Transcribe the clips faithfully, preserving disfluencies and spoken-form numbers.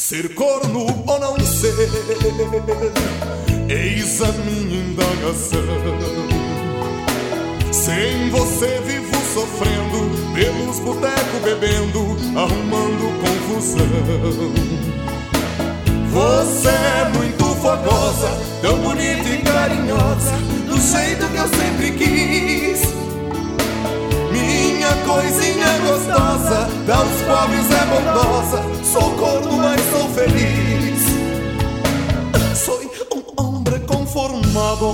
Ser corno ou não ser, eis a minha indagação. Sem você vivo sofrendo, pelos botecos bebendo, arrumando confusão. Você é muito fogosa, tão bonita e carinhosa, do jeito que eu sempre quis. Minha coisinha gostosa, aos pobres é bondosa, sou corno, mas sou feliz. Sou um homem conformado,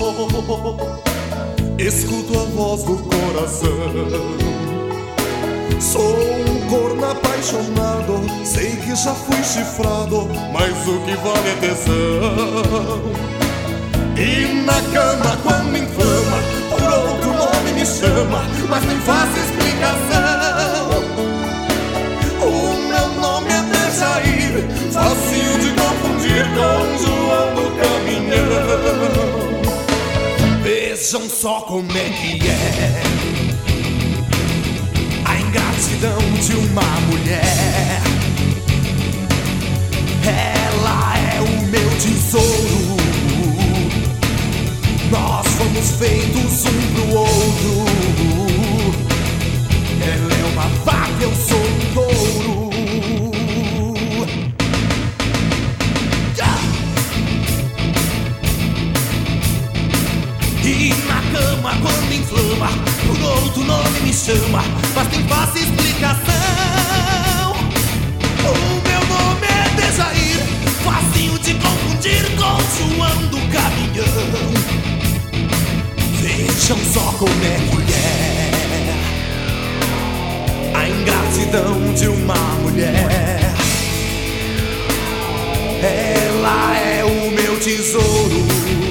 escuto a voz do coração. Sou um corno apaixonado, sei que já fui chifrado, mas o que vale é tesão. E na cama quando inflama, por outro nome me chama, mas nem faço explicação. O meu nome é Dejair, facinho de confundir com João do Caminhão. Vejam só como é que é a ingratidão de uma mulher. Ela é o meu tesouro, nós fomos feitos um pro outro. Ela é uma vaca, eu sou um touro. E na cama quando inflama, por outro nome me chama, mas tem fácil explicação. O meu nome é Dejair, facinho de confundir com João do Caminhão. Vejam só como é que é a ingratidão de uma mulher. Ela é o meu tesouro,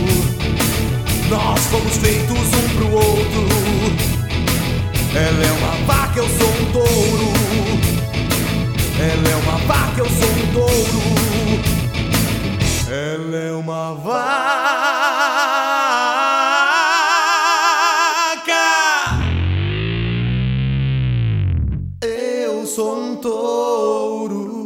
nós fomos feitos um pro outro. Ela é uma vaca, eu sou um touro. Ela é uma vaca, eu sou um touro. Ela é uma vaca, eu sou um touro.